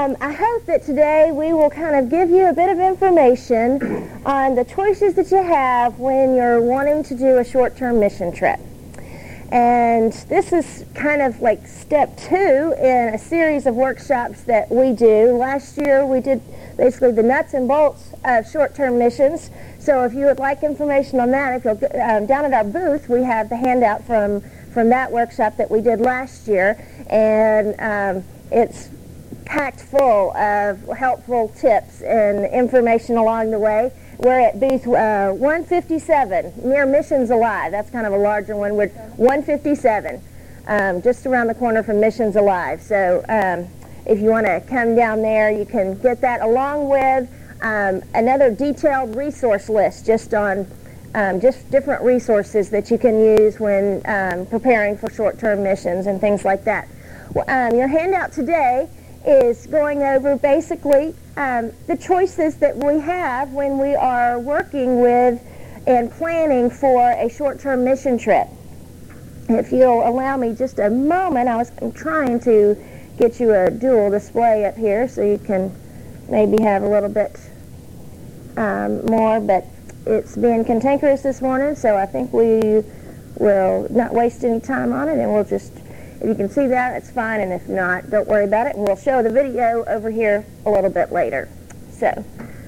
I hope that today we will kind of give you a bit of information on the choices that you have when you're wanting to do a short-term mission trip. And this is kind of like step 2 in a series of workshops that we do. Last year we did basically the nuts and bolts of short-term missions. So if you would like information on that, if you'll down at our booth, we have the handout from that workshop that we did last year, and it's packed full of helpful tips and information along the way. We're at booth 157, near Missions Alive. That's kind of a larger one. We're 157, just around the corner from Missions Alive. So if you want to come down there, you can get that along with another detailed resource list just on just different resources that you can use when preparing for short-term missions and things like that. Your handout today is going over basically the choices that we have when we are working with and planning for a short-term mission trip. If you'll allow me just a moment, I'm trying to get you a dual display up here so you can maybe have a little bit more, but it's been cantankerous this morning, so I think we will not waste any time on it, and we'll just, if you can see that, it's fine, and if not, don't worry about it, and we'll show the video over here a little bit later. So,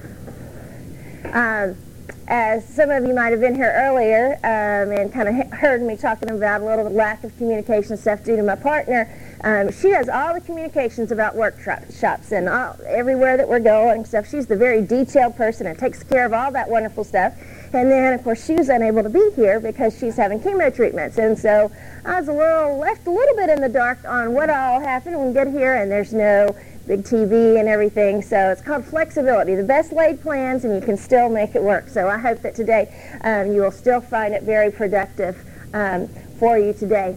as some of you might have been here earlier and kind of heard me talking about a little lack of communication stuff due to my partner, she does all the communications about workshops and everywhere that we're going and stuff. She's the very detailed person and takes care of all that wonderful stuff. And then, of course, she was unable to be here because she's having chemo treatments. And so I was left a little bit in the dark on what all happened when we get here, and there's no big TV and everything. So it's called flexibility, the best laid plans, and you can still make it work. So I hope that today you will still find it very productive for you today.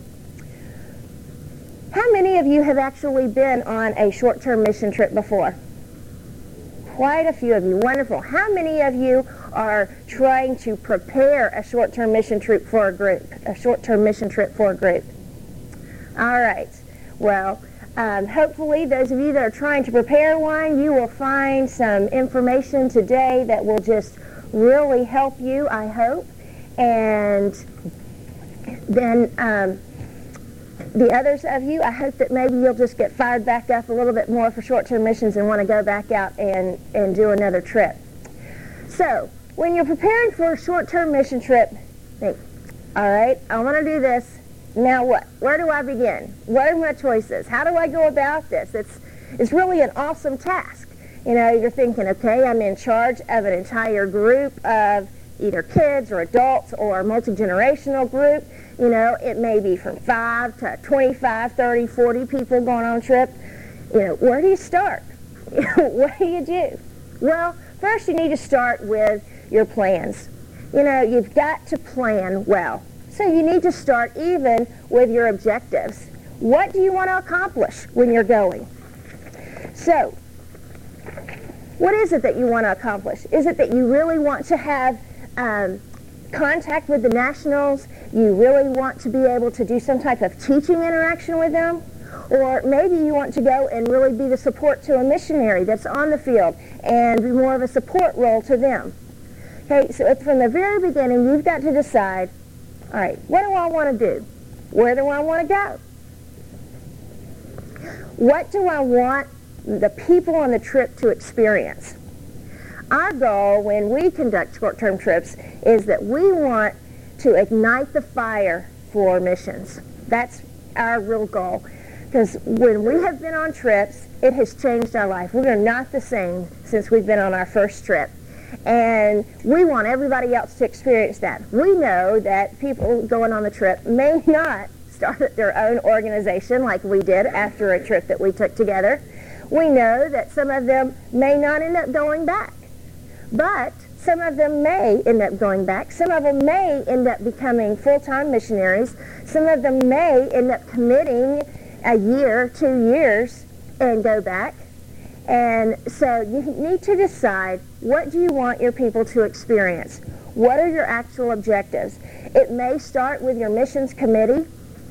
How many of you have actually been on a short-term mission trip before? Quite a few of you. Wonderful. How many of you are trying to prepare a short-term mission trip for a group? All right. Well, hopefully those of you that are trying to prepare one, you will find some information today that will just really help you, I hope. And then the others of you, I hope that maybe you'll just get fired back up a little bit more for short-term missions and want to go back out and do another trip. So, when you're preparing for a short-term mission trip, think, all right, I want to do this. Now what? Where do I begin? What are my choices? How do I go about this? It's really an awesome task. You know, you're thinking, okay, I'm in charge of an entire group of either kids or adults or a multi-generational group. You know, it may be from 5 to 25, 30, 40 people going on a trip. You know, where do you start? What do you do? Well, first you need to start with your plans. You know, you've got to plan well. So you need to start even with your objectives. What do you want to accomplish when you're going? So, what is it that you want to accomplish? Is it that you really want to have contact with the nationals? You really want to be able to do some type of teaching interaction with them? Or maybe you want to go and really be the support to a missionary that's on the field and be more of a support role to them. Okay, so from the very beginning, you've got to decide, all right, what do I want to do? Where do I want to go? What do I want the people on the trip to experience? Our goal when we conduct short-term trips is that we want to ignite the fire for missions. That's our real goal. Because when we have been on trips, it has changed our life. We are not the same since we've been on our first trip. And we want everybody else to experience that. We know that people going on the trip may not start their own organization like we did after a trip that we took together. We know that some of them may not end up going back. But some of them may end up going back. Some of them may end up becoming full-time missionaries. Some of them may end up committing a year, 2 years, and go back. And so you need to decide, what do you want your people to experience? What are your actual objectives? It may start with your missions committee.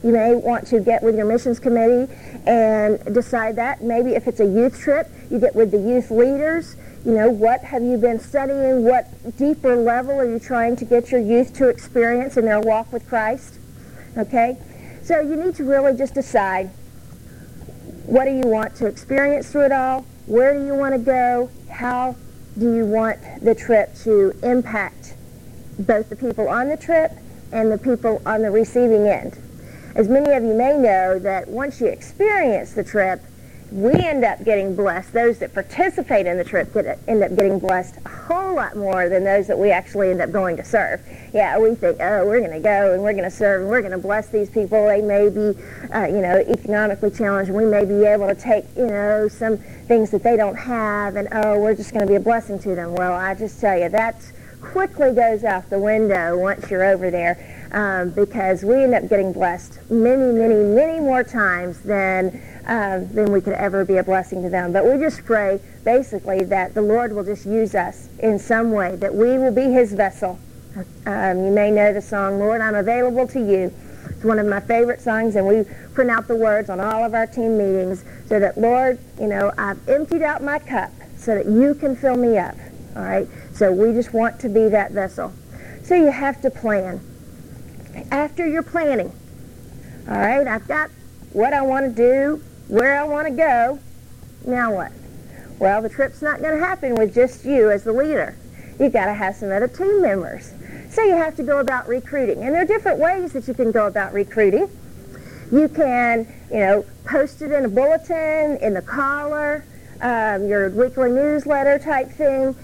You may want to get with your missions committee and decide that. Maybe if it's a youth trip, you get with the youth leaders. You know, what have you been studying? What deeper level are you trying to get your youth to experience in their walk with Christ? Okay? So you need to really just decide, what do you want to experience through it all? Where do you want to go? How do you want the trip to impact both the people on the trip and the people on the receiving end? As many of you may know, that once you experience the trip, we end up getting blessed. Those that participate in the trip end up getting blessed a whole lot more than those that we actually end up going to serve. Yeah, we think, oh, we're going to go and we're going to serve and we're going to bless these people. They may be, economically challenged. We may be able to take, some things that they don't have, and we're just going to be a blessing to them. Well, I just tell you, that quickly goes out the window once you're over there, because we end up getting blessed many, many, many more times than we could ever be a blessing to them. But we just pray, basically, that the Lord will just use us in some way, that we will be His vessel. You may know the song, Lord, I'm Available to You. It's one of my favorite songs, and we print out the words on all of our team meetings so that, Lord, I've emptied out my cup so that You can fill me up. All right? So we just want to be that vessel. So you have to plan. After you're planning, all right, I've got what I want to do, where I want to go, now what? Well, the trip's not going to happen with just you as the leader. You've got to have some other team members. So you have to go about recruiting. And there are different ways that you can go about recruiting. You can, post it in a bulletin, in the collar, your weekly newsletter type thing,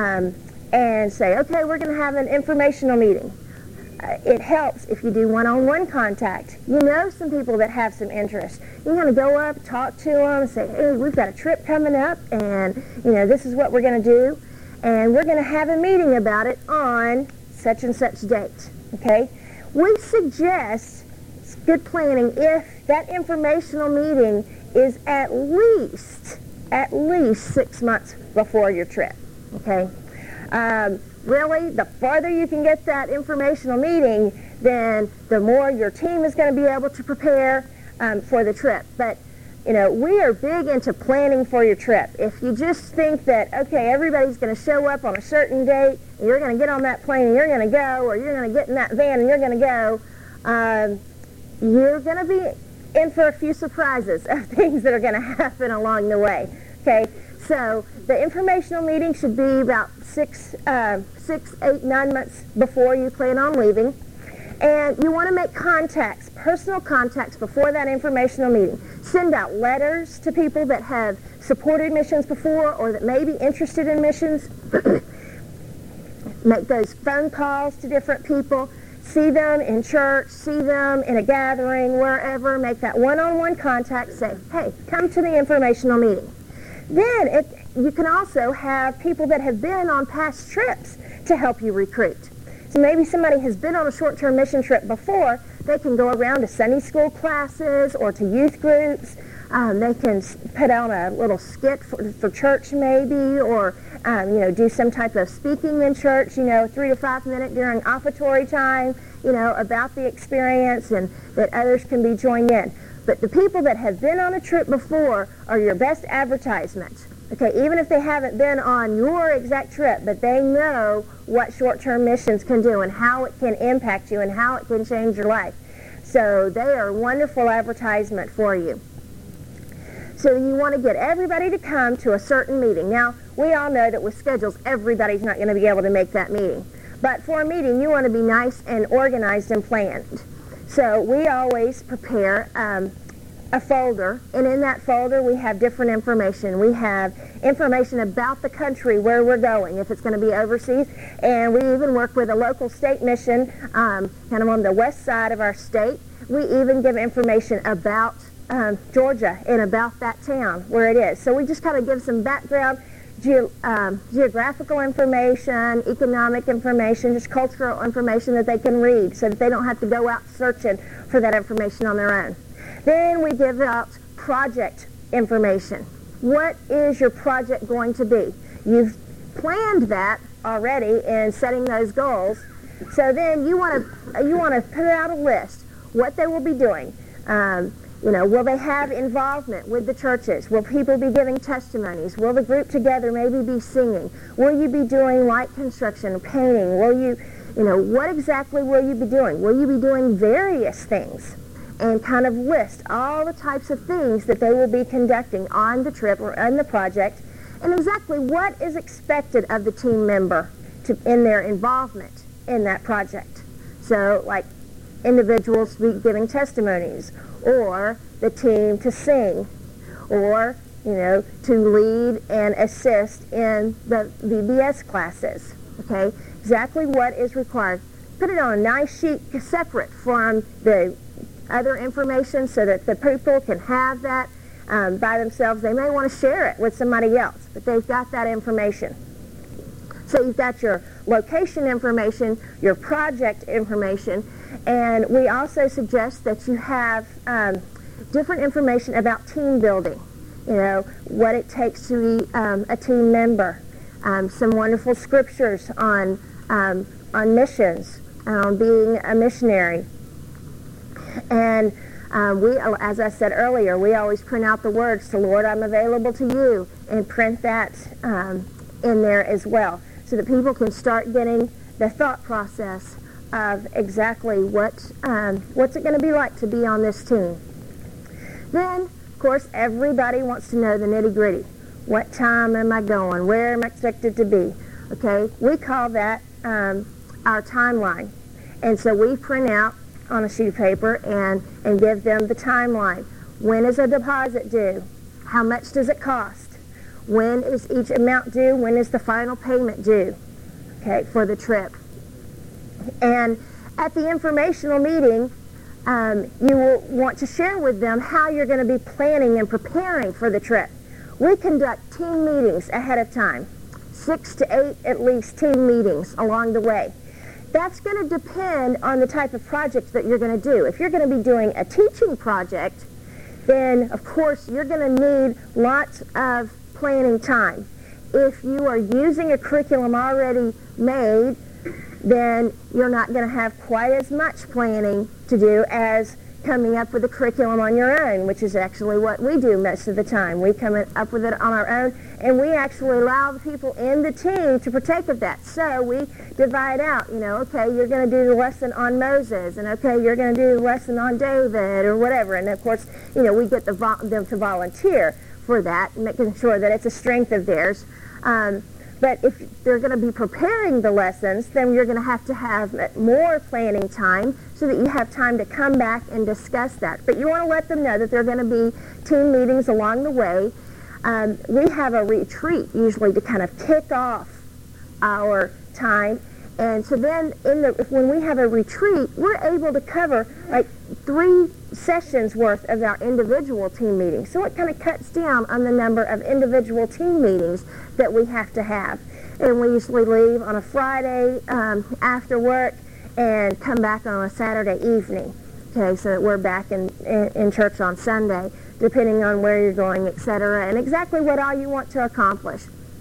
and say, okay, we're going to have an informational meeting. It helps if you do one-on-one contact. You know some people that have some interest. You're going to go up, talk to them, say, hey, we've got a trip coming up, and, this is what we're going to do, and we're going to have a meeting about it on such and such date, okay? We suggest good planning if that informational meeting is at least 6 months before your trip, okay? Really, the farther you can get that informational meeting, then the more your team is going to be able to prepare for the trip. But, we are big into planning for your trip. If you just think that, okay, everybody's going to show up on a certain date, and you're going to get on that plane and you're going to go, or you're going to get in that van and you're going to go, you're going to be in for a few surprises of things that are going to happen along the way, okay? So the informational meeting should be about 6, 8, 9 months before you plan on leaving. And you want to make contacts, personal contacts, before that informational meeting. Send out letters to people that have supported missions before or that may be interested in missions. Make those phone calls to different people. See them in church, see them in a gathering, wherever. Make that one-on-one contact. Say, hey, come to the informational meeting. Then you can also have people that have been on past trips to help you recruit. So maybe somebody has been on a short-term mission trip before. They can go around to Sunday school classes or to youth groups. They can put on a little skit for church maybe, or do some type of speaking in church, 3 to 5 minutes during offertory time, about the experience, and that others can be joined in. But the people that have been on a trip before are your best advertisement. Okay, even if they haven't been on your exact trip, but they know what short-term missions can do and how it can impact you and how it can change your life. So they are a wonderful advertisement for you. So you want to get everybody to come to a certain meeting. Now, we all know that with schedules, everybody's not going to be able to make that meeting. But for a meeting, you want to be nice and organized and planned. So we always prepare a folder, and in that folder we have different information. We have information about the country where we're going, if it's going to be overseas, and we even work with a local state mission kind of on the west side of our state. We even give information about Georgia and about that town where it is. So we just kind of give some background, geographical information, economic information, just cultural information that they can read so that they don't have to go out searching for that information on their own. Then we give out project information. What is your project going to be? You've planned that already in setting those goals. So then you want to put out a list. what they will be doing. Will they have involvement with the churches? Will people be giving testimonies? Will the group together maybe be singing? Will you be doing light construction, painting? Will you, what exactly will you be doing? Will you be doing various things? And kind of list all the types of things that they will be conducting on the trip or on the project, and exactly what is expected of the team member in their involvement in that project. So, like individuals to be giving testimonies, or the team to sing, or to lead and assist in the VBS classes. Okay, exactly what is required. Put it on a nice sheet separate from the other information so that the people can have that by themselves. They may want to share it with somebody else, but they've got that information. So you've got your location information, your project information, and we also suggest that you have different information about team building, what it takes to be a team member, some wonderful scriptures on missions, on being a missionary. And we, as I said earlier, we always print out the words, "So Lord, I'm available to you," and print that in there as well, so that people can start getting the thought process of exactly what's it going to be like to be on this team. Then, of course, everybody wants to know the nitty-gritty. What time am I going? Where am I expected to be? Okay, we call that our timeline. And so we print out on a sheet of paper and give them the timeline. When is a deposit due? How much does it cost? When is each amount due? When is the final payment due? Okay, for the trip. And at the informational meeting, you will want to share with them how you're going to be planning and preparing for the trip. We conduct team meetings ahead of time, 6 to 8 at least team meetings along the way. That's going to depend on the type of project that you're going to do. If you're going to be doing a teaching project, then of course you're going to need lots of planning time. If you are using a curriculum already made, then you're not going to have quite as much planning to do as coming up with a curriculum on your own, which is actually what we do most of the time. We come up with it on our own, and we actually allow the people in the team to partake of that. So we divide out, okay, you're going to do the lesson on Moses, and okay, you're going to do the lesson on David, or whatever. And of course, we get them to volunteer for that, making sure that it's a strength of theirs. But if they're going to be preparing the lessons, then you're going to have more planning time so that you have time to come back and discuss that. But you want to let them know that there are going to be team meetings along the way. We have a retreat usually to kind of kick off our time. And so then when we have a retreat, we're able to cover like 3 sessions worth of our individual team meetings. So it kind of cuts down on the number of individual team meetings that we have to have. And we usually leave on a Friday after work and come back on a Saturday evening. Okay, so that we're back in church on Sunday, depending on where you're going, etc., and exactly what all you want to accomplish.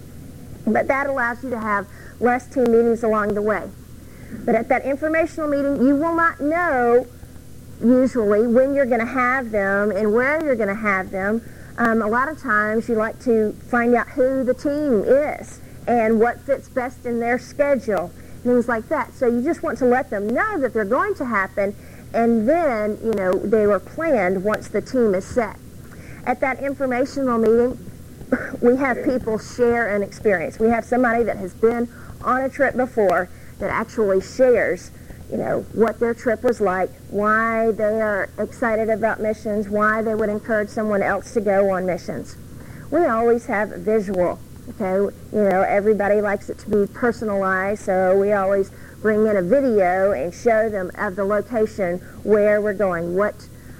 But that allows you to have less team meetings along the way. But at that informational meeting, you will not know usually when you're going to have them and where you're going to have them. A lot of times you like to find out who the team is and what fits best in their schedule, things like that. So you just want to let them know that they're going to happen, and then, they were planned once the team is set. At that informational meeting, we have people share an experience. We have somebody that has been on a trip before that actually shares, what their trip was like, why they are excited about missions, why they would encourage someone else to go on missions. We always have a visual, okay? Everybody likes it to be personalized, so we always bring in a video and show them of the location where we're going, what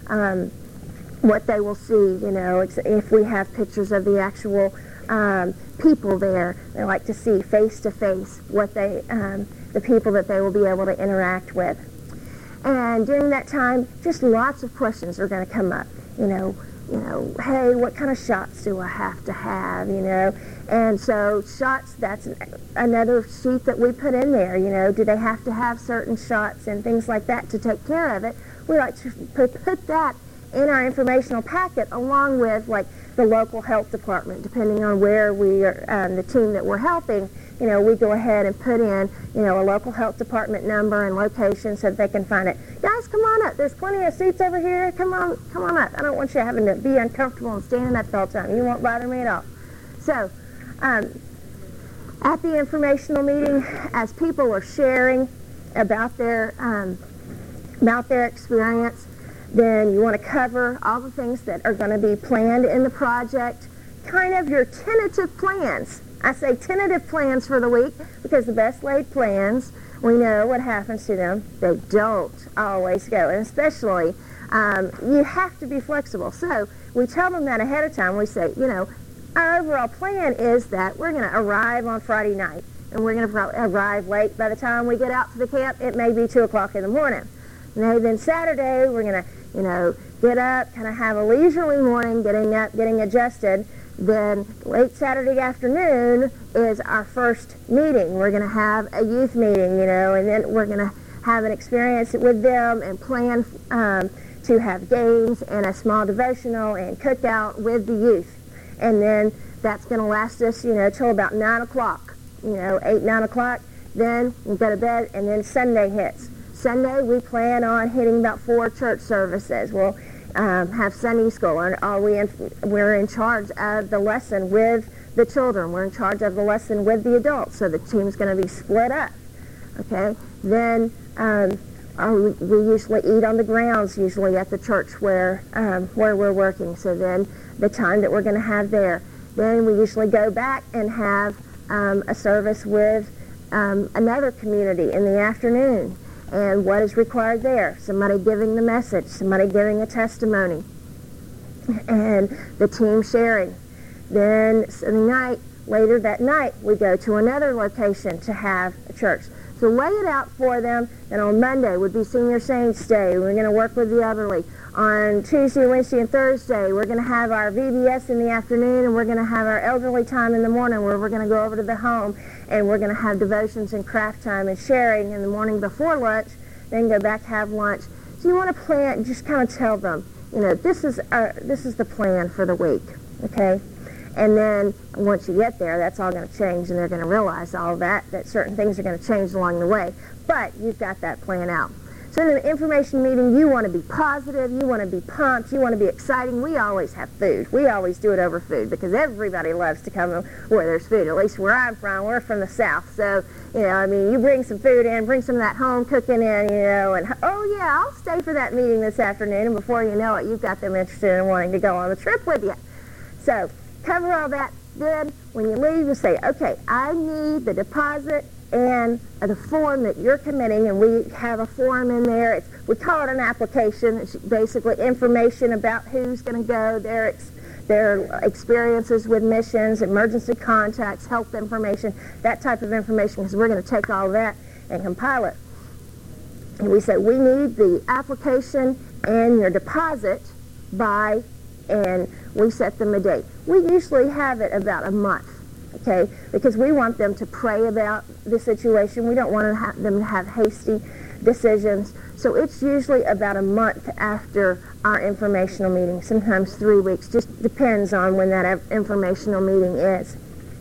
they will see, if we have pictures of the actual people there. They like to see face to face what the people that they will be able to interact with. And during that time, just lots of questions are going to come up. Hey, what kind of shots do I have to have? And so shots, that's another sheet that we put in there. Do they have to have certain shots and things like that to take care of it? we like to put that in our informational packet along with like the local health department, depending on where we are, the team that we're helping. We go ahead and put in, a local health department number and location so that they can find it. Guys, come on up. There's plenty of seats over here. Come on up. I don't want you having to be uncomfortable and standing up all the time. You won't bother me at all. So, at the informational meeting, as people are sharing about their experience, then you want to cover all the things that are going to be planned in the project, kind of your tentative plans. I say tentative plans for the week because the best laid plans, we know what happens to them. They don't always go, and especially you have to be flexible. So we tell them that ahead of time. We say, our overall plan is that we're going to arrive on Friday night, and we're going to arrive late. By the time we get out to the camp, it may be 2 o'clock in the morning. Then Saturday, we're going to, get up, kind of have a leisurely morning, getting up, getting adjusted. Then late Saturday afternoon is our first meeting. We're going to have a youth meeting, and then we're going to have an experience with them and plan to have games and a small devotional and cookout with the youth. And then that's going to last us, till about 9 o'clock, 8, 9 o'clock. Then we go to bed, and then Sunday hits. Sunday, we plan on hitting about 4 church services. We'll have Sunday school, and we're in charge of the lesson with the children. We're in charge of the lesson with the adults, so the team's going to be split up. Okay? Then we usually eat on the grounds, usually at the church where we're working. So then the time that we're going to have there. Then we usually go back and have a service with another community in the afternoon. And what is required there? Somebody giving the message, somebody giving a testimony, and the team sharing. Then Sunday night, later that night, we go to another location to have a church. So lay it out for them. Then on Monday would be Senior Saints Day. We're going to work with the elderly. On Tuesday, Wednesday, and Thursday, we're going to have our VBS in the afternoon, and we're going to have our elderly time in the morning where we're going to go over to the home, and we're going to have devotions and craft time and sharing in the morning before lunch, then go back to have lunch. So you want to plan, just kind of tell them, this is the plan for the week, okay? And then once you get there, that's all going to change, and they're going to realize all that certain things are going to change along the way. But you've got that plan out. So in the information meeting, you want to be positive, you want to be pumped, you want to be exciting. We always have food. We always do it over food because everybody loves to come where there's food. At least where I'm from, we're from the South. So, you bring some food in, bring some of that home cooking in, and, oh yeah, I'll stay for that meeting this afternoon. And before you know it, you've got them interested in wanting to go on the trip with you. So cover all that. Then when you leave, you say, okay, I need the deposit and the form that you're committing, and we have a form in there. We call it an application. It's basically information about who's going to go, their experiences with missions, emergency contacts, health information, that type of information, because we're going to take all that and compile it. And we say, we need the application and your deposit by, and we set them a date. We usually have it about a month. Okay, because we want them to pray about the situation. We don't want them to have hasty decisions. So it's usually about a month after our informational meeting, sometimes 3 weeks. Just depends on when that informational meeting is.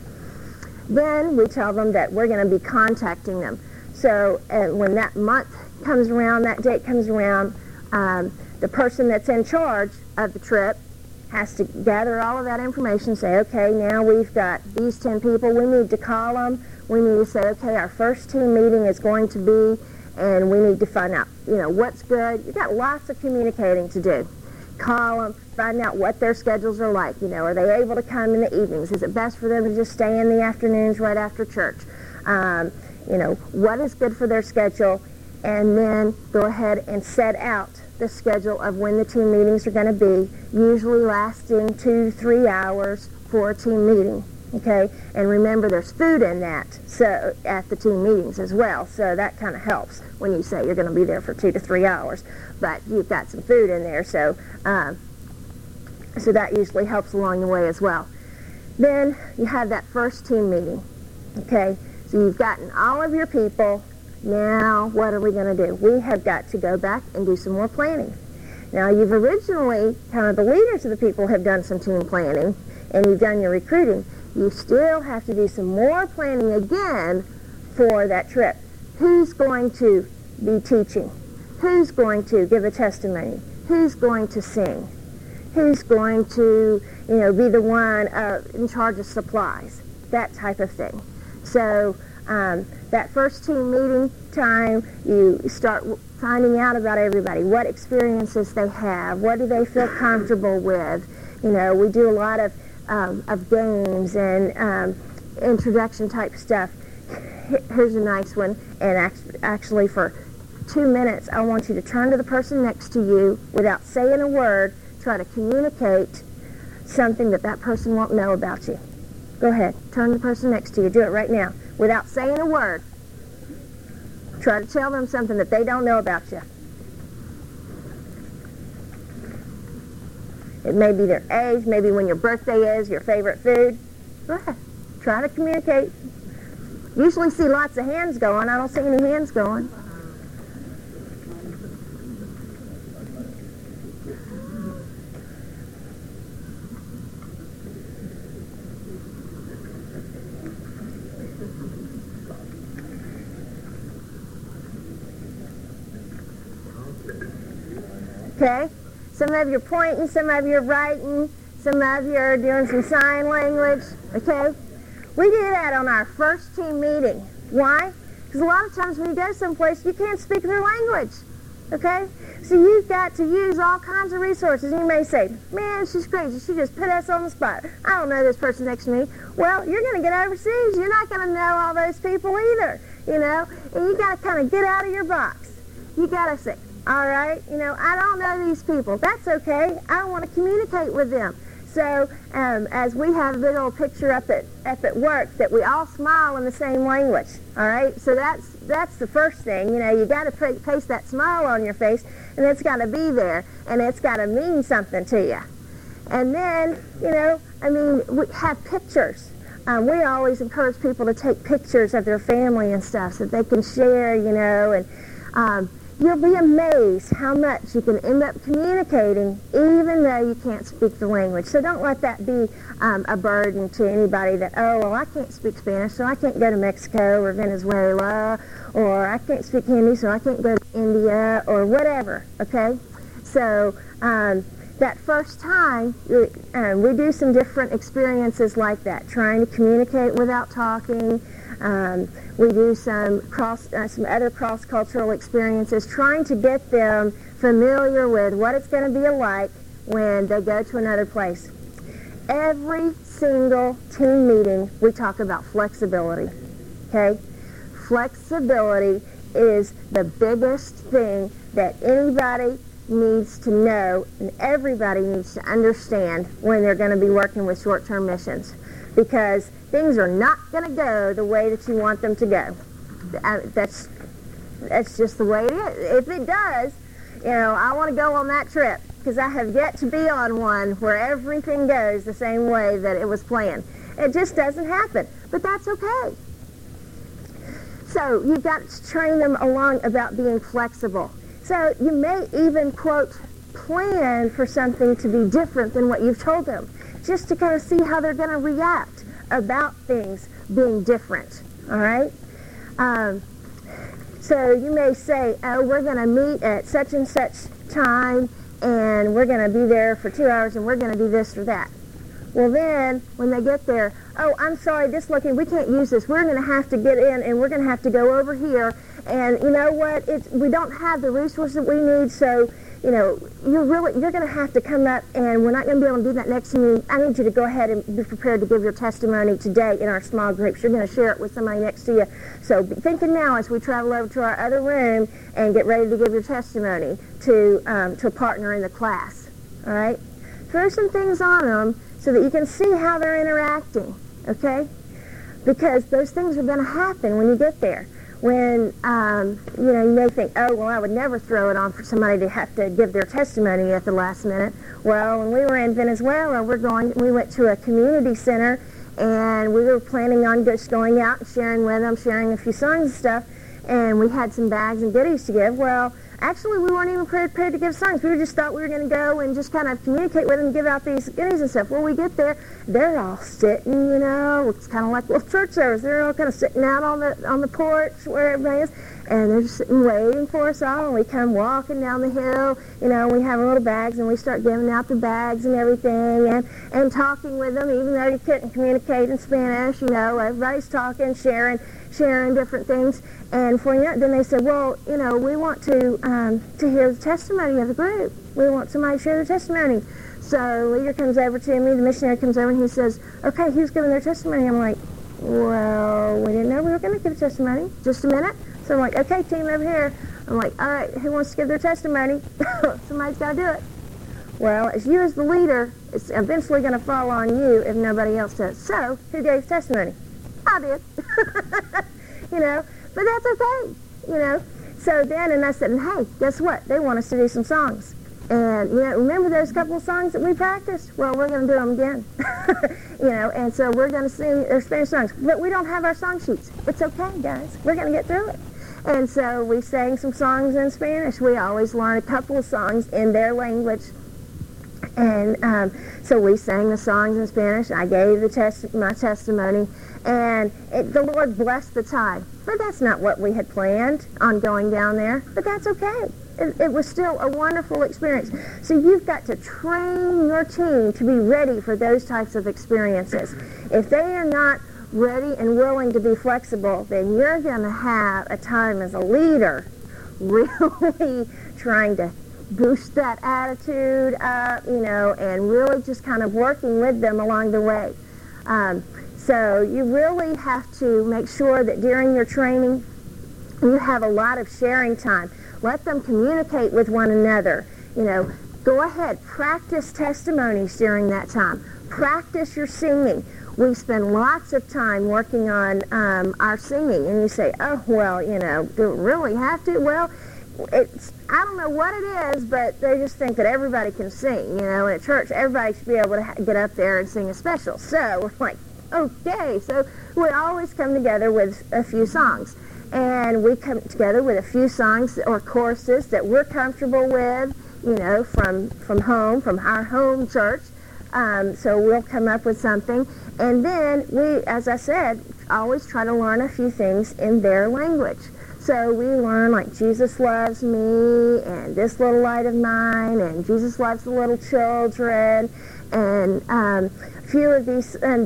Then we tell them that we're going to be contacting them. So when that month comes around, that date comes around, the person that's in charge of the trip has to gather all of that information, say, okay, now we've got these 10 people, we need to call them, we need to say, okay, our first team meeting is going to be, and we need to find out, what's good. You've got lots of communicating to do. Call them, find out what their schedules are like, are they able to come in the evenings? Is it best for them to just stay in the afternoons right after church? What is good for their schedule, and then go ahead and set out the schedule of when the team meetings are going to be, usually lasting 2 to 3 hours for a team meeting, okay? And remember, there's food in that, so at the team meetings as well, so that kind of helps when you say you're going to be there for 2 to 3 hours, but you've got some food in there, so that usually helps along the way as well. Then you have that first team meeting, okay? So you've gotten all of your people now what are we going to do? We have got to go back and do some more planning. Now, you've originally, kind of the leaders of the people have done some team planning, and you've done your recruiting. You still have to do some more planning again for that trip. Who's going to be teaching? Who's going to give a testimony? Who's going to sing? Who's going to, be the one in charge of supplies? That type of thing. So that first team meeting time, you start finding out about everybody, what experiences they have, what do they feel comfortable with. We do a lot of games and introduction type stuff. Here's a nice one, and actually for 2 minutes, I want you to turn to the person next to you without saying a word, try to communicate something that person won't know about you. Go ahead, turn to the person next to you, do it right now, without saying a word. Try to tell them something that they don't know about you. It may be their age, maybe when your birthday is, your favorite food. Go ahead, try to communicate. Usually see lots of hands going. I don't see any hands going. Okay, some of you are pointing, some of you are writing, some of you are doing some sign language, okay? We do that on our first team meeting. Why? Because a lot of times when you go someplace, you can't speak their language, okay? So you've got to use all kinds of resources. You may say, man, she's crazy. She just put us on the spot. I don't know this person next to me. Well, you're going to get overseas. You're not going to know all those people either, And you got to kind of get out of your box. You got to say, all right, I don't know these people. That's okay. I want to communicate with them. So as we have a big old picture up at work that we all smile in the same language, all right? So that's the first thing. You got to paste that smile on your face, and it's got to be there, and it's got to mean something to you. And then, we have pictures. We always encourage people to take pictures of their family and stuff so that they can share, and you'll be amazed how much you can end up communicating even though you can't speak the language. So don't let that be a burden to anybody that, I can't speak Spanish, so I can't go to Mexico or Venezuela, or I can't speak Hindi, so I can't go to India, or whatever, okay? So that first time, we do some different experiences like that, trying to communicate without talking. We do some other cross-cultural experiences, trying to get them familiar with what it's going to be like when they go to another place. Every single team meeting, we talk about flexibility, okay? Flexibility is the biggest thing that anybody needs to know and everybody needs to understand when they're going to be working with short-term missions, because things are not going to go the way that you want them to go. That's just the way it is. If it does, I want to go on that trip, because I have yet to be on one where everything goes the same way that it was planned. It just doesn't happen, but that's okay. So you've got to train them along about being flexible. So you may even, quote, plan for something to be different than what you've told them, just to kind of see how they're going to react about things being different, all right? So you may say, we're going to meet at such and such time, and we're going to be there for 2 hours, and we're going to do this or that. Well, then, when they get there, I'm sorry, we can't use this. We're going to have to get in, and we're going to have to go over here, and you know what? We don't have the resources that we need, so you're going to have to come up, and we're not going to be able to do that next to you. I need you to go ahead and be prepared to give your testimony today in our small groups. You're going to share it with somebody next to you. So be thinking now as we travel over to our other room and get ready to give your testimony to a partner in the class. All right? Throw some things on them so that you can see how they're interacting, okay? Because those things are going to happen when you get there. When, you may think, I would never throw it on for somebody to have to give their testimony at the last minute. Well, when we were in Venezuela, we went to a community center, and we were planning on just going out and sharing with them, sharing a few songs and stuff. and we had some bags and goodies to give. Well, actually, we weren't even prepared to give songs. We just thought we were going to go and just kind of communicate with them and give out these goodies and stuff. Well, we get there, they're all sitting, you know, it's kind of like little church service. They're all kind of sitting out on the porch where everybody is, and they're just sitting waiting for us all, and we come walking down the hill, you know, we have our little bags, and we start giving out the bags and everything, and talking with them, even though you couldn't communicate in Spanish, you know, everybody's talking, sharing different things. And then they said, well, you know, we want to hear the testimony of the group. We want somebody to share their testimony. So the leader comes over to me, the missionary comes over, and he says, okay, who's giving their testimony? I'm like, well, we didn't know we were going to give a testimony. Just a minute. So I'm like, okay, team over here. I'm like, all right, who wants to give their testimony? Somebody's got to do it. Well, as you as the leader, it's eventually going to fall on you if nobody else does. So, who gave testimony? I did. You know, but that's okay, you know. So then, and I said, hey, guess what? They want us to do some songs. And, you know, remember those couple of songs that we practiced? Well, we're going to do them again. You know, and so we're going to sing their Spanish songs. But we don't have our song sheets. It's okay, guys. We're going to get through it. And so we sang some songs in Spanish. We always learn a couple of songs in their language. And so we sang the songs in Spanish. I gave my testimony. And the Lord blessed the time. But that's not what we had planned on going down there. But that's okay. It was still a wonderful experience. So you've got to train your team to be ready for those types of experiences. If they are not ready and willing to be flexible, then you're going to have a time as a leader really trying to boost that attitude up, you know, and really just kind of working with them along the way. So you really have to make sure that during your training you have a lot of sharing time. Let them communicate with one another. You know, go ahead, practice testimonies during that time. Practice your singing. We spend lots of time working on our singing, and you say, oh, well, you know, do we really have to? Well, I don't know what it is, but they just think that everybody can sing. You know, at church, everybody should be able to get up there and sing a special. So we're like, okay. So we always come together with a few songs. And we come together with a few songs or choruses that we're comfortable with, you know, from home, from our home church. So we'll come up with something. And then we, as I said, always try to learn a few things in their language. So we learn like Jesus loves me, and this little light of mine, and Jesus loves the little children, and a few of these, and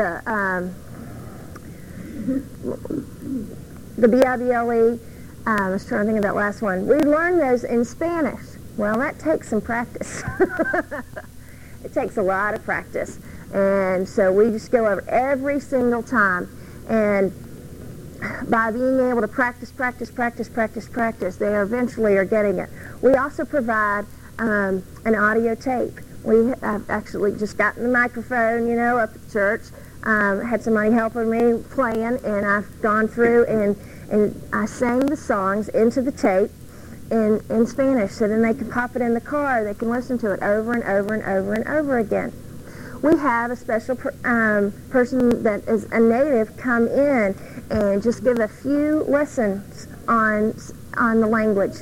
the B-I-B-L-E, I was trying to think of that last one. We learn those in Spanish. Well, that takes some practice. It takes a lot of practice. And so we just go over every single time. And by being able to practice, they eventually are getting it. We also provide an audio tape. We have actually just gotten the microphone, you know, up at church. Had somebody helping me playing, and I've gone through and I sang the songs into the tape in Spanish, so then they can pop it in the car. They can listen to it over and over and over and over again. We have a special person that is a native come in and just give a few lessons on the language.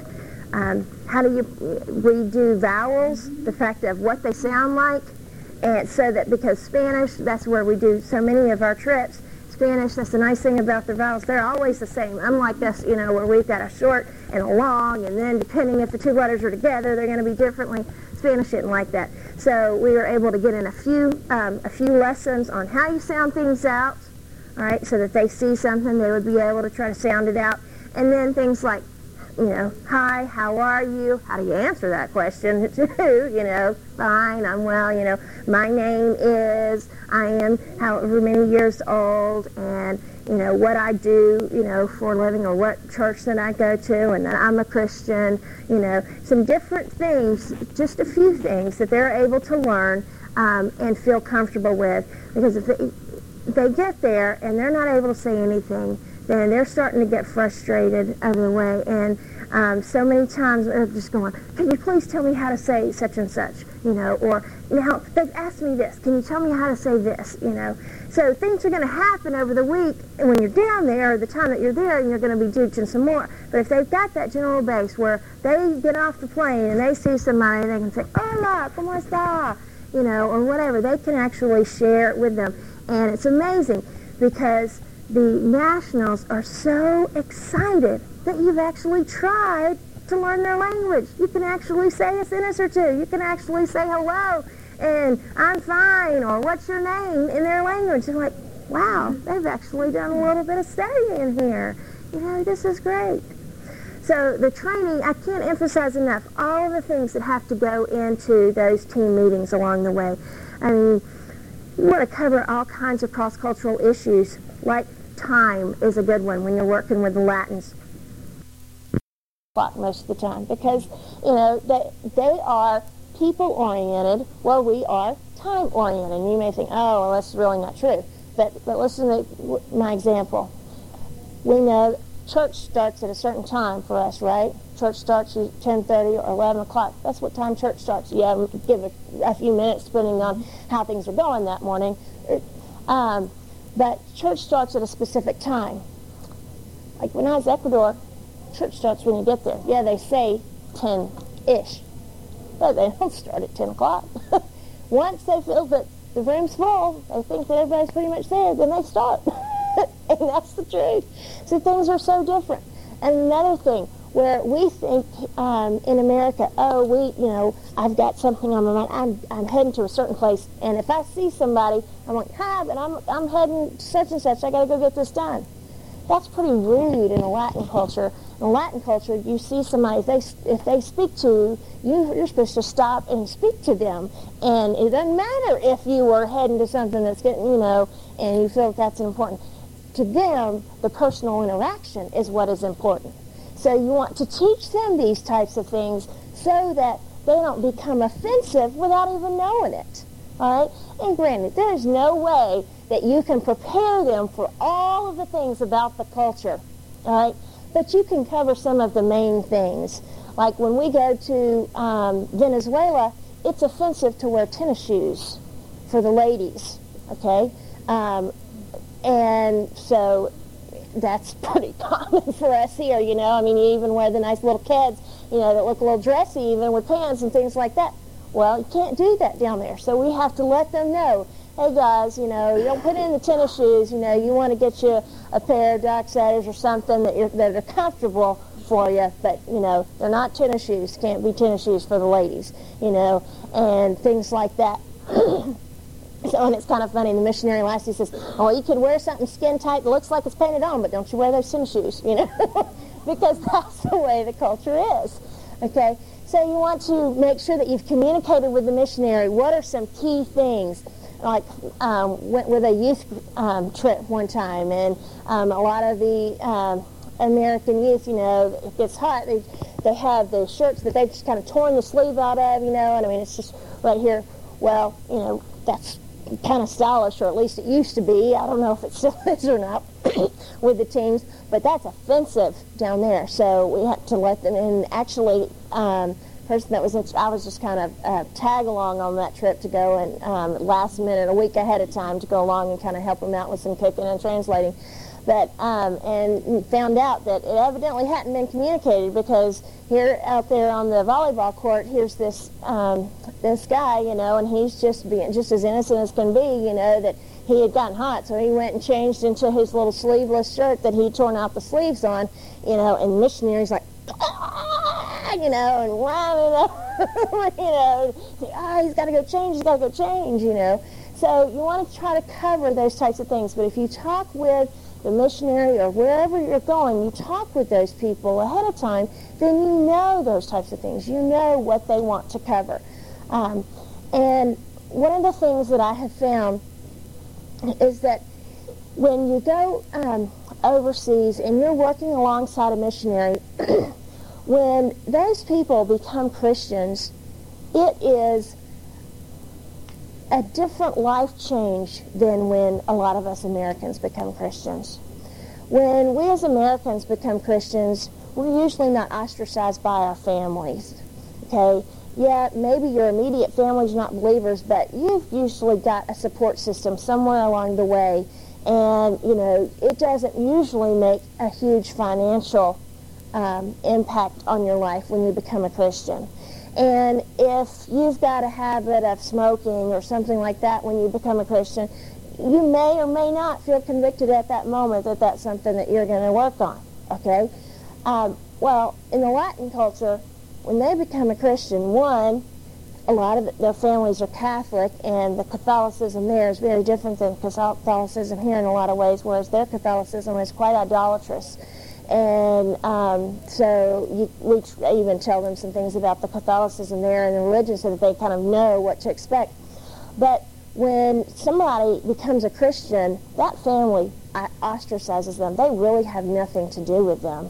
We do vowels, the fact of what they sound like. And so that because Spanish, that's where we do so many of our trips. Spanish, that's the nice thing about the vowels. They're always the same. Unlike us, you know, where we've got a short and a long, and then depending if the two letters are together, they're going to be differently. Spanish isn't like that. So we were able to get in a few lessons on how you sound things out, all right, so that they see something, they would be able to try to sound it out. And then things like, you know, hi, how are you? How do you answer that question too? You know, fine, I'm well, you know, my name is, I am however many years old, and, you know, what I do, you know, for a living, or what church that I go to, and that I'm a Christian, you know, some different things, just a few things that they're able to learn and feel comfortable with. Because if they get there and they're not able to say anything, then they're starting to get frustrated over the way. And so many times they're just going, can you please tell me how to say such and such, or, they've asked me this, can you tell me how to say this, So things are going to happen over the week when you're down there, or the time that you're there, and you're going to be teaching some more. But if they've got that general base where they get off the plane and they see somebody, they can say, hola, ¿cómo está? Or whatever. They can actually share it with them. And it's amazing because the nationals are so excited that you've actually tried to learn their language. You can actually say a sentence or two. You can actually say hello and I'm fine, or what's your name, in their language. You're like, wow, they've actually done a little bit of studying here. This is great. So the training, I can't emphasize enough all of the things that have to go into those team meetings along the way. I mean, you want to cover all kinds of cross-cultural issues, like time is a good one when you're working with the Latins. Most of the time, because they are people-oriented, while we are time-oriented. And you may think, oh, well, that's really not true. But listen to my example. We know church starts at a certain time for us, right? Church starts at 10:30 or 11 o'clock. That's what time church starts. You give a few minutes depending on how things are going that morning. But church starts at a specific time. Like when I was in Ecuador, church starts when you get there. Yeah, they say 10-ish, but they don't start at 10 o'clock. Once they feel that the room's full, they think that everybody's pretty much there, then they start. And that's the truth. So things are so different. And another thing, where we think in America, I've got something on my mind. I'm heading to a certain place, and if I see somebody, I'm like, hi, but I'm heading such and such. I got to go get this done. That's pretty rude in a Latin culture. In Latin culture, you see somebody, if they speak to you, you're supposed to stop and speak to them. And it doesn't matter if you are heading to something that's getting, and you feel that's important. To them, the personal interaction is what is important. So you want to teach them these types of things so that they don't become offensive without even knowing it. All right? And granted, there is no way that you can prepare them for all of the things about the culture. All right? But you can cover some of the main things. Like when we go to Venezuela, it's offensive to wear tennis shoes for the ladies. Okay? And so that's pretty common for us here, I mean, you even wear the nice little kids, that look a little dressy even with pants and things like that. Well, you can't do that down there. So we have to let them know, hey guys, you don't put in the tennis shoes, you want to get you a pair of Dock Setters or something that are comfortable for you, but, they're not tennis shoes. Can't be tennis shoes for the ladies, and things like that. So, and it's kind of funny, the missionary lassie says, oh, you could wear something skin tight that looks like it's painted on, but don't you wear those tennis shoes, because that's the way the culture is, okay? So you want to make sure that you've communicated with the missionary. What are some key things? Like, went with a youth trip one time, and a lot of the American youth, it gets hot, they have the shirts that they've just kind of torn the sleeve out of, and I mean, it's just right here. Well, that's kind of stylish, or at least it used to be. I don't know if it still is or not with the teams, but that's offensive down there. So we had to let them in. Actually, person that was I was just kind of tag along on that trip to go and last minute, a week ahead of time, to go along and kind of help them out with some cooking and translating. But and found out that it evidently hadn't been communicated, because here out there on the volleyball court, here's this this guy, and he's just being just as innocent as can be, that he had gotten hot, so he went and changed into his little sleeveless shirt that he'd torn out the sleeves on, and the missionary's like, and wow, he's got to go change, So you want to try to cover those types of things. But if you talk with the missionary or wherever you're going, you talk with those people ahead of time, then you know those types of things. You know what they want to cover. And one of the things that I have found is that when you go overseas and you're working alongside a missionary, when those people become Christians, it is a different life change than when a lot of us Americans become Christians. When we as Americans become Christians, we're usually not ostracized by our families, okay? Yeah, maybe your immediate family's not believers, but you've usually got a support system somewhere along the way, and, you know, it doesn't usually make a huge financial impact on your life when you become a Christian. And if you've got a habit of smoking or something like that when you become a Christian, you may or may not feel convicted at that moment that that's something that you're going to work on, okay? Well, in the Latin culture, when they become a Christian, one, a lot of their families are Catholic, and the Catholicism there is very different than Catholicism here in a lot of ways, whereas their Catholicism is quite idolatrous. And so we even tell them some things about the Catholicism there and the religion so that they kind of know what to expect. But when somebody becomes a Christian, that family ostracizes them. They really have nothing to do with them.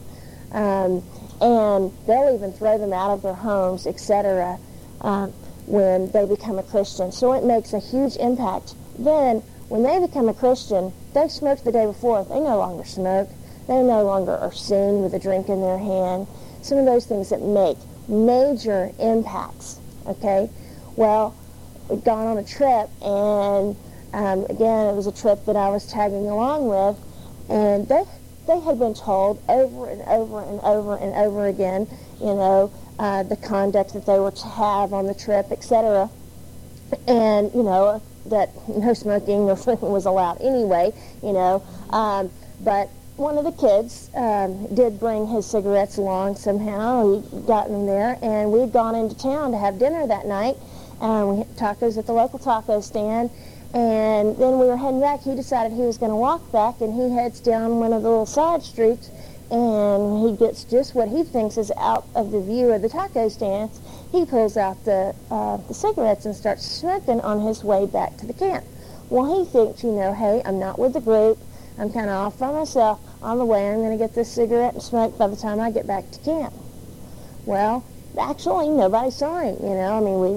And they'll even throw them out of their homes, etc., when they become a Christian. So it makes a huge impact. Then, when they become a Christian, they smoked the day before. They no longer smoke. They no longer are seen with a drink in their hand. Some of those things that make major impacts, okay? Well, we'd gone on a trip, and again, it was a trip that I was tagging along with, and they had been told over and over and over and over again, you know, the conduct that they were to have on the trip, etc. And, you know, that no smoking or drinking was allowed anyway, you know. But one of the kids did bring his cigarettes along somehow. He'd gotten them there, and we'd gone into town to have dinner that night. We had tacos at the local taco stand. And then we were heading back. He decided he was going to walk back, and he heads down one of the little side streets, and he gets just what he thinks is out of the view of the taco stands. He pulls out the cigarettes and starts smoking on his way back to the camp. Well, he thinks, you know, hey, I'm not with the group. I'm kind of off by myself. On the way, I'm going to get this cigarette and smoke by the time I get back to camp. Well, actually, nobody saw him, you know. I mean,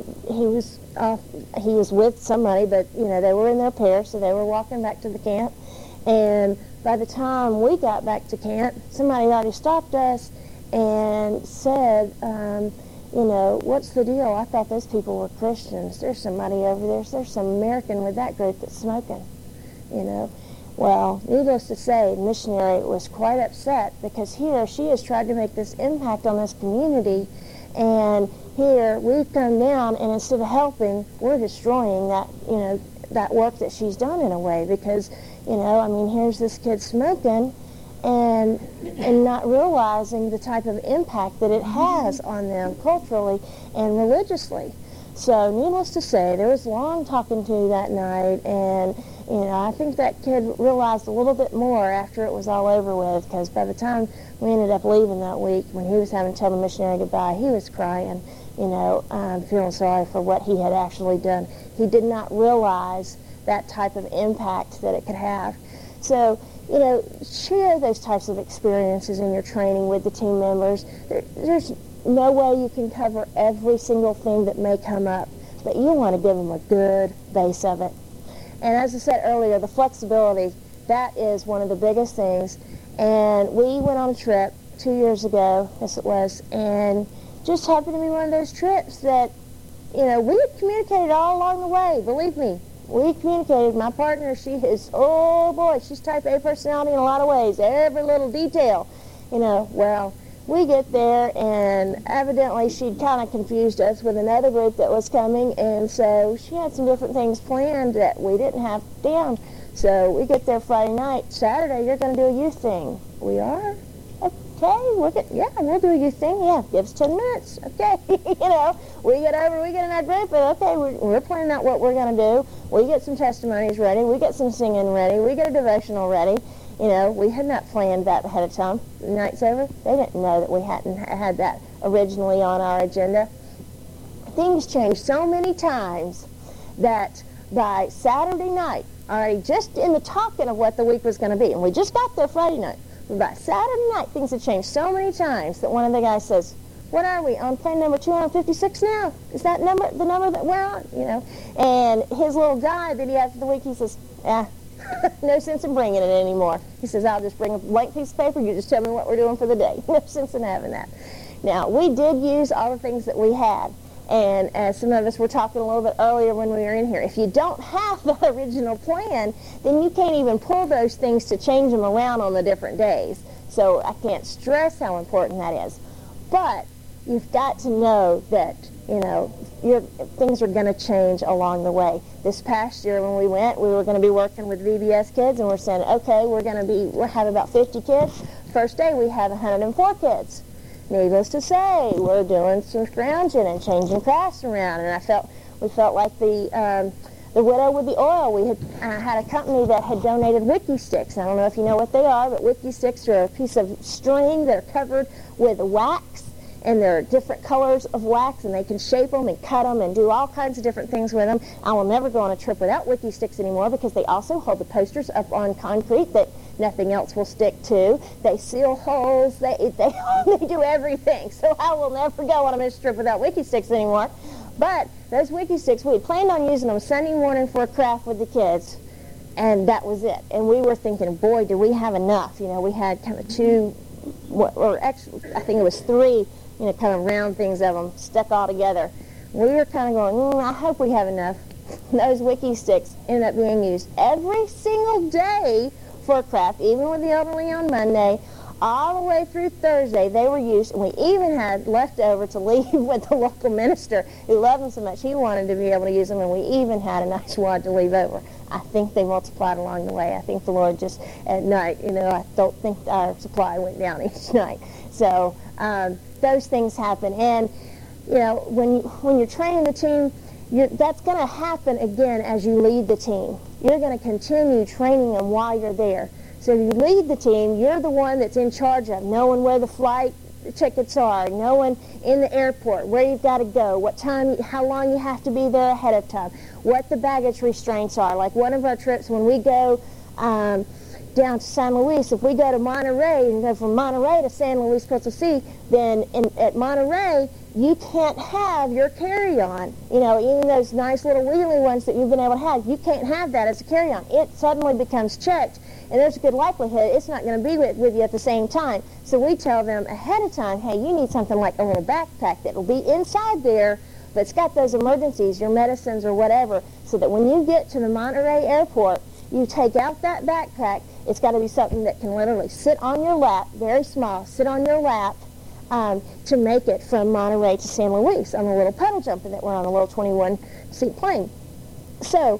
he was with somebody, but, you know, they were in their pair, so they were walking back to the camp. And by the time we got back to camp, somebody already stopped us and said, you know, what's the deal? I thought those people were Christians. There's somebody over there. There's some American with that group that's smoking, you know. Well, needless to say, the missionary was quite upset because here she has tried to make this impact on this community, and here we've come down, and instead of helping, we're destroying that, you know, that work that she's done in a way, because, you know, I mean, here's this kid smoking and not realizing the type of impact that it has on them culturally and religiously. So, needless to say, there was long talking to that night, and, you know, I think that kid realized a little bit more after it was all over with, because by the time we ended up leaving that week, when he was having to tell the missionary goodbye, he was crying, you know, feeling sorry for what he had actually done. He did not realize that type of impact that it could have. So, you know, share those types of experiences in your training with the team members. There's no way you can cover every single thing that may come up, but you want to give them a good base of it. And as I said earlier, the flexibility, that is one of the biggest things. And we went on a trip 2 years ago, yes it was, and just happened to be one of those trips that, you know, we had communicated all along the way, believe me. We communicated. My partner, she is, oh boy, she's type A personality in a lot of ways, every little detail, you know. Well, we get there, and evidently she'd kind of confused us with another group that was coming, and so she had some different things planned that we didn't have down. So we get there Friday night. Saturday, you're going to do a youth thing. We are? Okay, we'll do a youth thing. Yeah, give us 10 minutes. Okay, you know, we get in our group, but okay, we're planning out what we're going to do. We get some testimonies ready. We get some singing ready. We get a devotional ready. You know, we had not planned that ahead of time. The night's over. They didn't know that we hadn't had that originally on our agenda. Things changed so many times that by Saturday night, already just in the talking of what the week was going to be, and we just got there Friday night, but by Saturday night, things had changed so many times that one of the guys says, what are we, on plan number 256 now? Is that the number that we're on? You know, and his little guide that he had for the week, he says, No sense in bringing it anymore. He says, I'll just bring a blank piece of paper. You just tell me what we're doing for the day. No sense in having that. Now, we did use all the things that we had. And as some of us were talking a little bit earlier when we were in here, if you don't have the original plan, then you can't even pull those things to change them around on the different days. So I can't stress how important that is. But you've got to know that, things are going to change along the way. This past year when we went, we were going to be working with VBS kids, and we're saying, okay, we'll have about 50 kids. First day we have 104 kids. Needless to say, we're doing some scrounging and changing crafts around, and we felt like the widow with the oil. We had a company that had donated Wiki sticks. I don't know if you know what they are, but Wiki sticks are a piece of string that are covered with wax, and there are different colors of wax, and they can shape them and cut them and do all kinds of different things with them. I will never go on a trip without Wiki sticks anymore, because they also hold the posters up on concrete that nothing else will stick to. They seal holes. They do everything. So I will never go on a mission trip without Wiki sticks anymore. But those Wiki sticks, we had planned on using them Sunday morning for a craft with the kids, and that was it. And we were thinking, boy, do we have enough? We had kind of actually, I think it was 3, kind of round things of them stuck all together. We were kind of going, I hope we have enough. Those Wiki sticks ended up being used every single day for a craft, even with the elderly on Monday, all the way through Thursday. They were used, and we even had left over to leave with the local minister who loved them so much he wanted to be able to use them, and we even had a nice wad to leave over. I think they multiplied along the way. I think the Lord just, at night, I don't think our supply went down each night. So those things happen, and when you're training the team, that's going to happen again as you lead the team. You're going to continue training them while you're there. So if you lead the team, you're the one that's in charge of knowing where the flight tickets are, knowing in the airport where you've got to go, what time, how long you have to be there ahead of time, what the baggage restraints are. Like one of our trips when we go down to San Luis, if we go to Monterey and go from Monterey to San Luis Potosí, then at Monterey you can't have your carry-on. Even those nice little wheelie ones that you've been able to have, you can't have that as a carry-on. It suddenly becomes checked, and there's a good likelihood it's not going to be with you at the same time. So we tell them ahead of time, hey, you need something like a little backpack that will be inside there, but it's got those emergencies, your medicines or whatever, so that when you get to the Monterey airport, you take out that backpack. It's got to be something that can literally sit on your lap, very small, sit on your lap, to make it from Monterey to San Luis on a little pedal jumper that we're on, a little 21-seat plane. So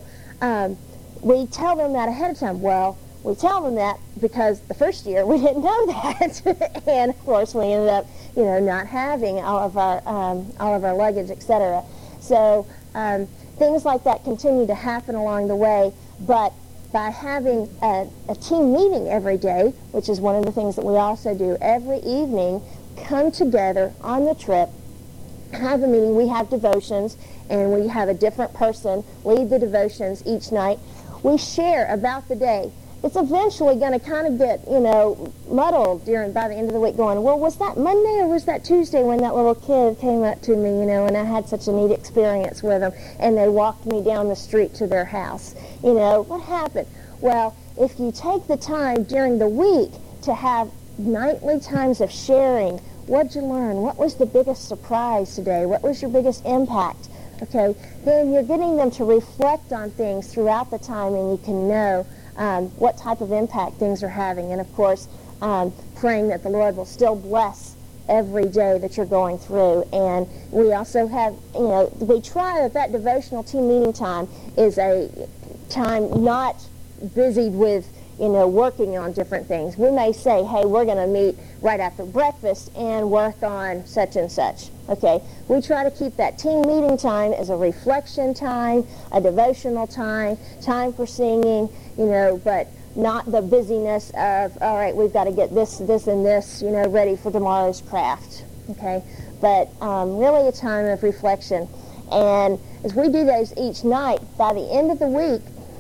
we tell them that ahead of time. Well, we tell them that because the first year we didn't know that, and of course we ended up, not having all of our luggage, etc. So things like that continue to happen along the way, but by having a team meeting every day, which is one of the things that we also do every evening, come together on the trip, have a meeting. We have devotions, and we have a different person lead the devotions each night. We share about the day. It's eventually going to kind of get, muddled by the end of the week, going, well, was that Monday or was that Tuesday when that little kid came up to me, and I had such a neat experience with them, and they walked me down the street to their house. What happened? Well, if you take the time during the week to have nightly times of sharing, what'd you learn? What was the biggest surprise today? What was your biggest impact? Okay, then you're getting them to reflect on things throughout the time, and you can know what type of impact things are having. And of course, praying that the Lord will still bless every day that you're going through. And we also have, we try that devotional team meeting time is a time not busied with, working on different things. We may say, hey, we're going to meet right after breakfast and work on such and such. Okay, we try to keep that team meeting time as a reflection time, a devotional time, time for singing, but not the busyness of, all right, we've got to get this, and this, ready for tomorrow's craft. Okay, but really a time of reflection. And as we do those each night, by the end of the week,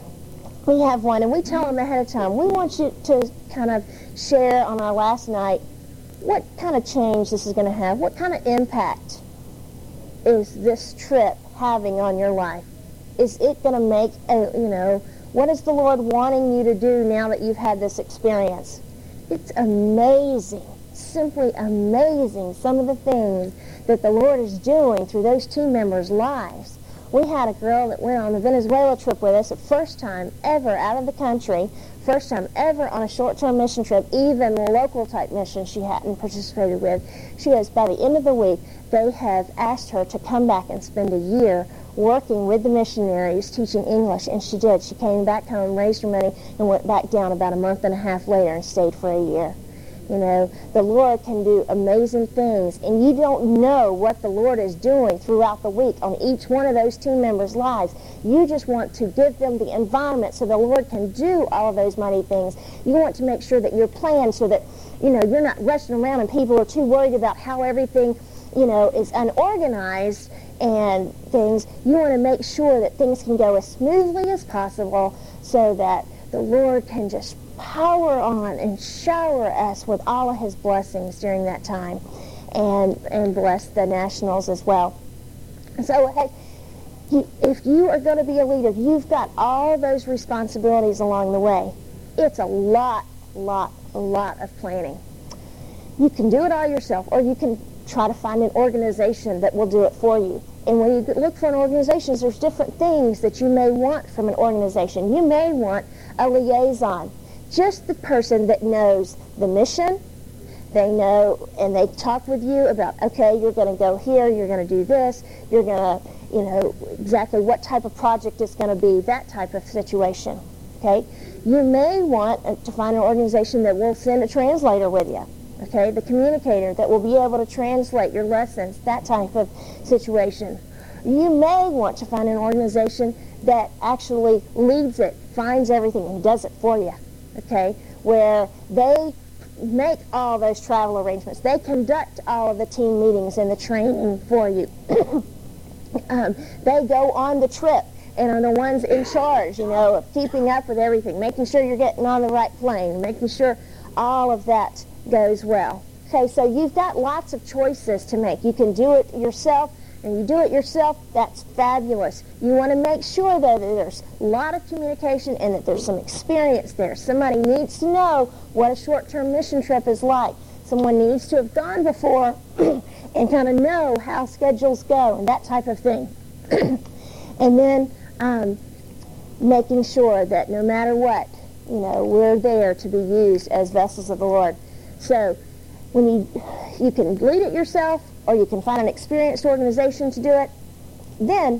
we have one, and we tell them ahead of time, we want you to kind of share on our last night what kind of change this is going to have, what kind of impact is this trip having on your life. Is it going to make What is the Lord wanting you to do now that you've had this experience? It's amazing, simply amazing, some of the things that the Lord is doing through those team members' lives. We had a girl that went on the Venezuela trip with us, the first time ever out of the country, first time ever on a short-term mission trip, even the local type mission she hadn't participated with. She goes, by the end of the week, they have asked her to come back and spend a year working with the missionaries teaching English, and she did. She came back home, raised her money, and went back down about a month and a half later and stayed for a year. You know, the Lord can do amazing things, and you don't know what the Lord is doing throughout the week on each one of those team members' lives. You just want to give them the environment so the Lord can do all of those mighty things. You want to make sure that you're planned so that, you know, you're not rushing around and people are too worried about how everything, you know, is unorganized and things. You want to make sure that things can go as smoothly as possible so that the Lord can just power on and shower us with all of his blessings during that time, and bless the nationals as well. So hey, if you are going to be a leader, you've got all those responsibilities along the way. It's a lot of planning. You can do it all yourself, or you can try to find an organization that will do it for you. And when you look for an organization, there's different things that you may want from an organization. You may want a liaison, just the person that knows the mission. They know, and they talk with you about, okay, you're going to go here, you're going to do this, you're going to, you know, exactly what type of project it's going to be, that type of situation, okay? You may want to find an organization that will send a translator with you, okay, the communicator that will be able to translate your lessons, that type of situation. You may want to find an organization that actually leads it, finds everything, and does it for you, okay, where they make all those travel arrangements. They conduct all of the team meetings and the training for you. They go on the trip and are the ones in charge, you know, of keeping up with everything, making sure you're getting on the right plane, making sure all of that goes well. Okay, so you've got lots of choices to make. You can do it yourself, and you do it yourself, that's fabulous. You want to make sure, though, that there's a lot of communication and that there's some experience there. Somebody needs to know what a short-term mission trip is like. Someone needs to have gone before and kind of know how schedules go and that type of thing. And then making sure that no matter what, you know, we're there to be used as vessels of the Lord. So when you can lead it yourself, or you can find an experienced organization to do it. Then,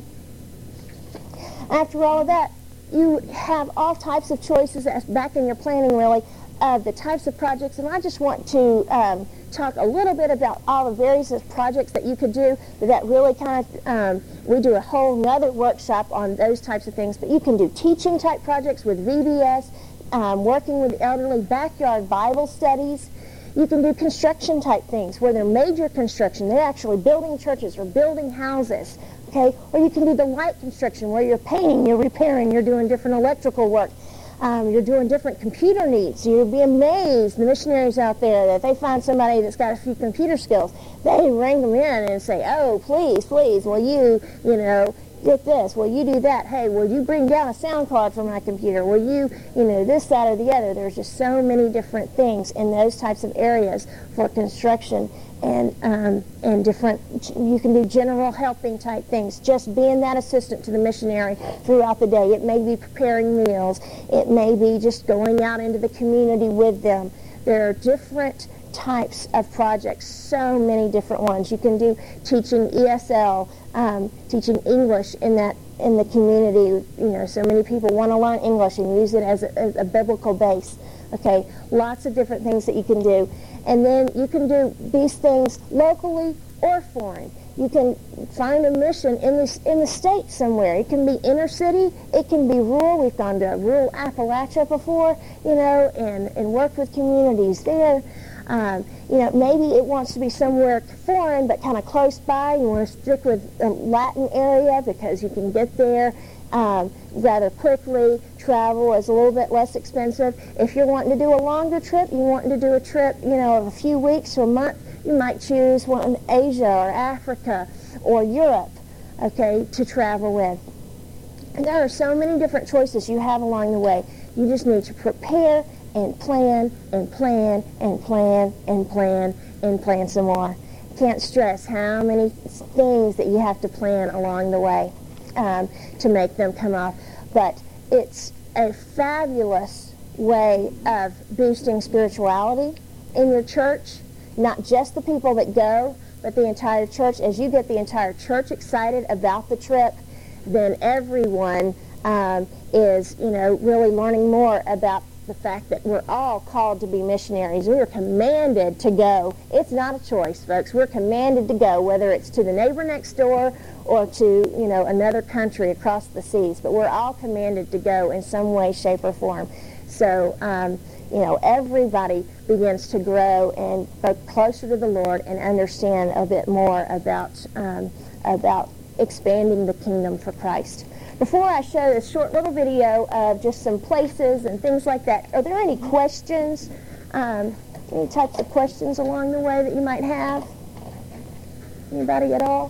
after all of that, you have all types of choices back in your planning, really, of the types of projects. And I just want to talk a little bit about all the various projects that you could do. That really kind of, we do a whole nother workshop on those types of things. But you can do teaching type projects with VBS, working with elderly, backyard Bible studies. You can do construction type things where they're major construction. They're actually building churches or building houses, okay? Or you can do the light construction where you're painting, you're repairing, you're doing different electrical work. You're doing different computer needs. You'll be amazed, the missionaries out there, that they find somebody that's got a few computer skills. They ring them in and say, oh, please, will you know, get this, will you do that, hey, will you bring down a sound card for my computer, will you know, this, that, or the other. There's just so many different things in those types of areas for construction, and different, you can do general helping type things, just being that assistant to the missionary throughout the day. It may be preparing meals, it may be just going out into the community with them. There are different types of projects, so many different ones. You can do teaching ESL, teaching English in the community. You know, so many people want to learn English and use it as a biblical base. Okay, lots of different things that you can do. And then you can do these things locally or foreign. You can find a mission in the state somewhere. It can be inner city, it can be rural. We've gone to rural Appalachia before, you know, and worked with communities there. You know, maybe it wants to be somewhere foreign but kind of close by. You want to stick with the Latin area because you can get there rather quickly. Travel is a little bit less expensive. If you're wanting to do a longer trip, you're wanting to do a trip, you know, of a few weeks or a month, you might choose one in Asia or Africa or Europe, okay, to travel with. there are so many different choices you have along the way. You just need to prepare and plan and plan and plan and plan and plan some more. Can't stress how many things that you have to plan along the way to make them come off. But it's a fabulous way of boosting spirituality in your church, not just the people that go, but the entire church. As you get the entire church excited about the trip, then everyone is, really learning more about the fact that we're all called to be missionaries. We are commanded to go. It's not a choice, folks. We're commanded to go, whether it's to the neighbor next door or to, another country across the seas. But we're all commanded to go in some way, shape, or form. So, everybody begins to grow and go closer to the Lord and understand a bit more about expanding the kingdom for Christ. Before I show this short little video of just some places and things like that, are there any questions, any types of questions along the way that you might have? Anybody at all?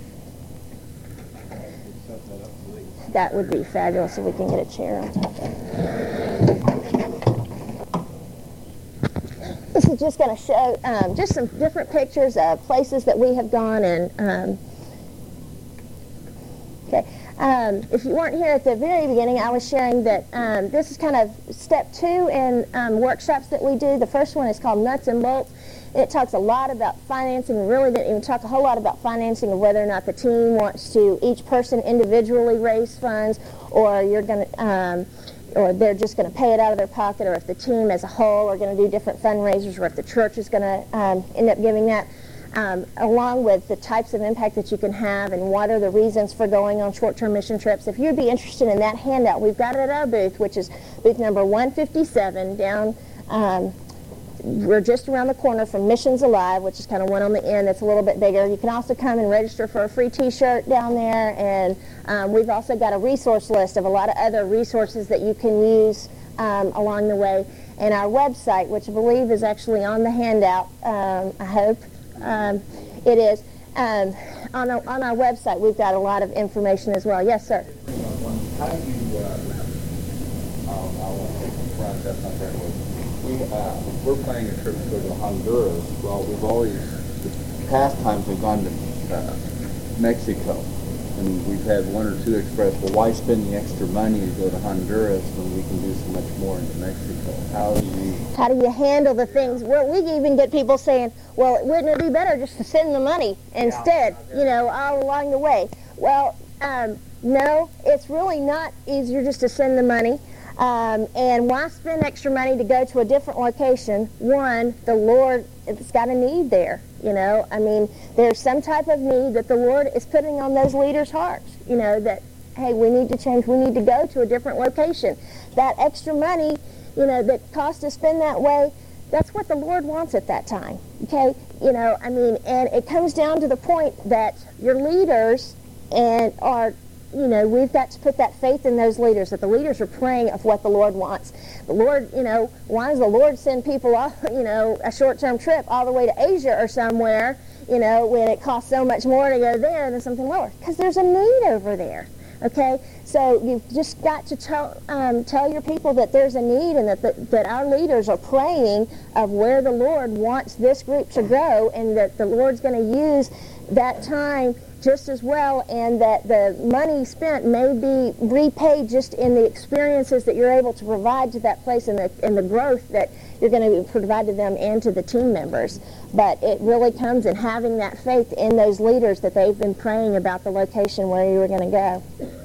That would be fabulous if we can get a chair on top of it. This is just going to show just some different pictures of places that we have gone and okay. If you weren't here at the very beginning, I was sharing that this is kind of step 2 in workshops that we do. The first one is called Nuts and Bolts. It talks a lot about financing. We really didn't even talk a whole lot about financing, of whether or not the team wants to each person individually raise funds, or you're going to, or they're just going to pay it out of their pocket, or if the team as a whole are going to do different fundraisers, or if the church is going to end up giving that. Along with the types of impact that you can have and what are the reasons for going on short-term mission trips. If you'd be interested in that handout, we've got it at our booth, which is booth number 157 down, we're just around the corner from Missions Alive, which is kind of one on the end that's a little bit bigger. You can also come and register for a free t-shirt down there, and we've also got a resource list of a lot of other resources that you can use along the way. And our website, which I believe is actually on the handout, I hope, it is. On our website, we've got a lot of information as well. Yes, sir. How do you, we're planning a trip to go to Honduras. Well, we've always, past times we've gone to Mexico, and we've had one or two express, well, why spend the extra money to go to Honduras when we can do so much more into Mexico? How do you handle the things? Well, we even get people saying, well, wouldn't it be better just to send the money instead, all along the way? Well, no, it's really not easier just to send the money. And why spend extra money to go to a different location? One, the Lord has got a need there, I mean, there's some type of need that the Lord is putting on those leaders' hearts, that, hey, we need to change, we need to go to a different location. That extra money, that costs to spend that way, that's what the Lord wants at that time, okay? I mean, and it comes down to the point that your leaders are, we've got to put that faith in those leaders, that the leaders are praying of what the Lord wants. The Lord, why does the Lord send people off, a short-term trip all the way to Asia or somewhere, when it costs so much more to go there than something lower? Because there's a need over there, okay? So you've just got to tell your people that there's a need, and that our leaders are praying of where the Lord wants this group to go, and that the Lord's going to use that time just as well, and that the money spent may be repaid just in the experiences that you're able to provide to that place, and the growth that you're going to provide to them and to the team members. But it really comes in having that faith in those leaders, that they've been praying about the location where you were going to go.